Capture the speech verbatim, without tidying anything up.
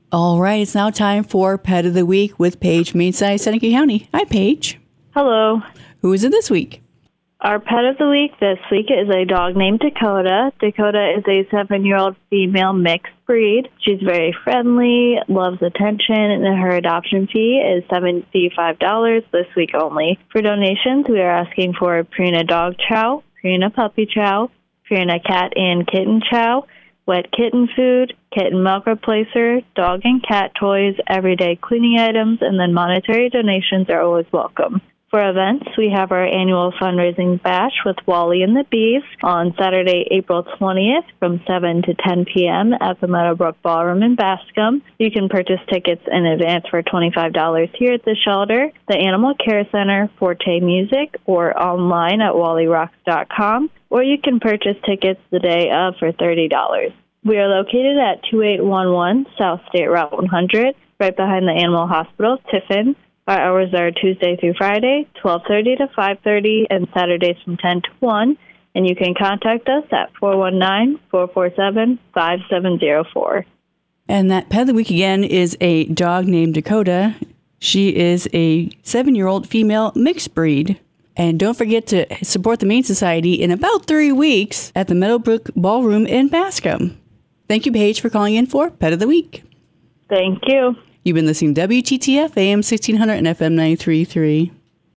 All right, it's now time for Pet of the Week with Paige, Mayside, Seneca County. Hi, Paige. Hello. Who is it this week? Our Pet of the Week this week is a dog named Dakota. Dakota is a seven-year-old female mixed breed. She's very friendly, loves attention, and her adoption fee is seventy-five dollars this week only. For donations, we are asking for Purina Dog Chow, Purina Puppy Chow, Purina Cat and Kitten Chow, wet kitten food, kitten milk replacer, dog and cat toys, everyday cleaning items, and then monetary donations are always welcome. For events, we have our annual fundraising bash with Wally and the Bees on Saturday, April twentieth from seven to ten p.m. at the Meadowbrook Ballroom in Bascom. You can purchase tickets in advance for twenty-five dollars here at the shelter, the Animal Care Center, Forte Music, or online at wally rocks dot com, or you can purchase tickets the day of for thirty dollars. We are located at two eight one one South State Route one hundred, right behind the Animal Hospital, Tiffin. Our hours are Tuesday through Friday, twelve thirty to five thirty, and Saturdays from ten to one. And you can contact us at four one nine, four four seven, five seven zero four. And that Pet of the Week again is a dog named Dakota. She is a seven-year-old female mixed breed. And don't forget to support the Humane Society in about three weeks at the Meadowbrook Ballroom in Bascom. Thank you, Paige, for calling in for Pet of the Week. Thank you. You've been listening to W T T F A M sixteen hundred and F M ninety-three point three.